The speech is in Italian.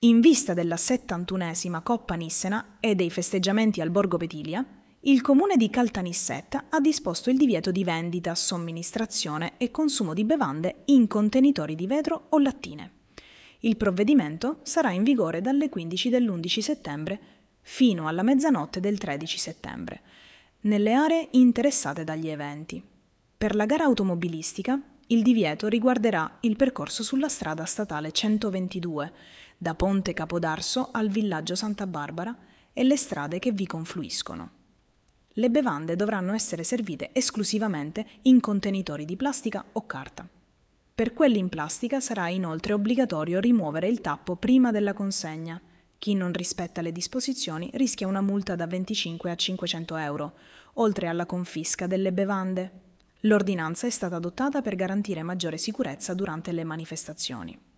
In vista della 71esima Coppa Nissena e dei festeggiamenti al Borgo Petilia, il comune di Caltanissetta ha disposto il divieto di vendita, somministrazione e consumo di bevande in contenitori di vetro o lattine. Il provvedimento sarà in vigore dalle 15 dell'11 settembre fino alla mezzanotte del 13 settembre, nelle aree interessate dagli eventi. Per la gara automobilistica, il divieto riguarderà il percorso sulla strada statale 122, da Ponte Capodarso al villaggio Santa Barbara e le strade che vi confluiscono. Le bevande dovranno essere servite esclusivamente in contenitori di plastica o carta. Per quelli in plastica sarà inoltre obbligatorio rimuovere il tappo prima della consegna. Chi non rispetta le disposizioni rischia una multa da 25 a 500 euro, oltre alla confisca delle bevande. L'ordinanza è stata adottata per garantire maggiore sicurezza durante le manifestazioni.